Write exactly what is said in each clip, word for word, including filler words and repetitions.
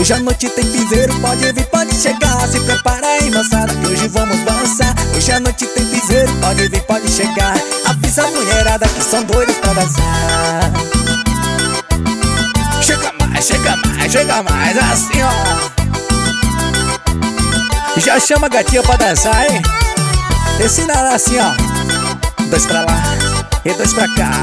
Hoje à noite tem piseiro, pode vir, pode chegar. Se prepara aí, moçada, que hoje vamos dançar. Hoje à noite tem piseiro, pode vir, pode chegar. Avisa a mulherada que são doidos pra dançar. Chega mais, chega mais, chega mais, assim ó. Já chama a gatinha pra dançar, hein? Ensina ela assim ó. Dois pra lá e dois pra cá.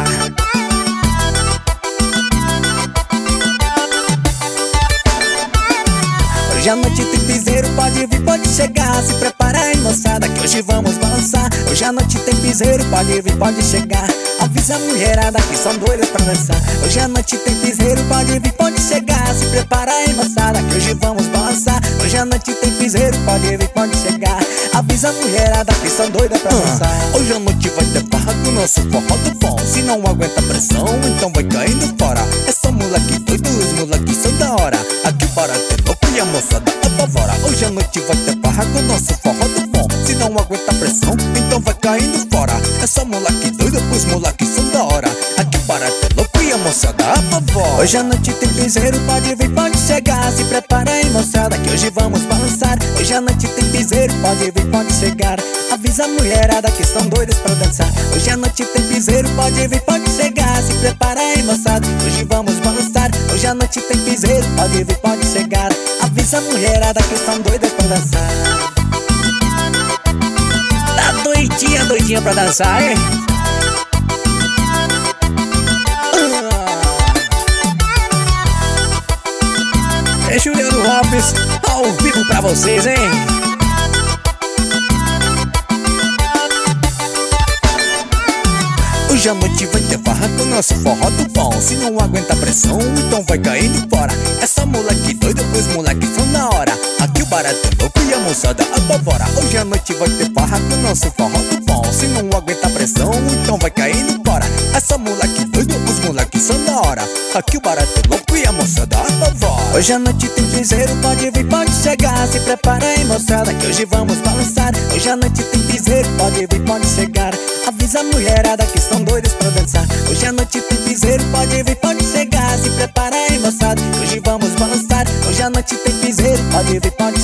Hoje à noite tem piseiro, pode vir, pode chegar. Se prepara aí, moçada, que hoje vamos dançar. Hoje à noite tem piseiro, pode vir, pode chegar. Avisa a mulherada que são doidas pra dançar. Hoje à noite tem piseiro, pode vir, pode chegar. Se prepara aí, moçada, que hoje vamos dançar. Hoje à noite tem piseiro, pode vir, pode chegar. Avisa a mulherada que são doidas pra dançar. Hoje à noite vai ter barra com o nosso forró do bom. Se não aguenta pressão, então vai caindo fora. É só moleque doido, os moleques são da hora. Aqui para ter louco e a moçada apavora. Hoje à noite vai ter barra com o nosso forró do bom. Se não aguenta pressão, então vai caindo fora. É só moleque doido, os moleques são da hora. Aqui para ter louco e a moçada apavora. Hoje à noite tem piseiro, pode vir, pode chegar. Se prepara aí, moçada, que hoje vamos balançar. Hoje à noite tem piseiro, pode vir, pode chegar. Avisa a mulherada que são doidas pra dançar. Hoje à noite tem piseiro, pode vir, pode chegar. Se prepara aí, moçada, hoje vamos balançar. Hoje à noite tem piseiro, pode vir, pode chegar. Avisa a mulherada que são doidas pra dançar. Tá doidinha, doidinha pra dançar, hein? É Juliano Lopes, ao vivo pra vocês, hein? Hoje à noite vai ter farra com o nosso forró do bom. Se não aguenta pressão, então vai caindo fora. É só moleque doido, os moleques são da hora. Aqui o barato é louco e a moçada apavora. Hoje à noite vai ter farra com o nosso forró do bom. Se não aguenta pressão, então vai caindo fora. É só moleque doido, os moleques são da hora. Aqui o barato é louco e a moçada apavora. Hoje à noite tem piseiro, pode vir, pode chegar. Se prepara aí, moçada, que hoje vamos balançar. Hoje à noite tem piseiro, pode vir, pode chegar. Avisa a mulherada que são doidas pra dançar. Hoje à noite tem piseiro, pode vir, pode chegar. Se prepara aí, moçada, que hoje vamos balançar. Hoje à noite tem piseiro, pode vir, pode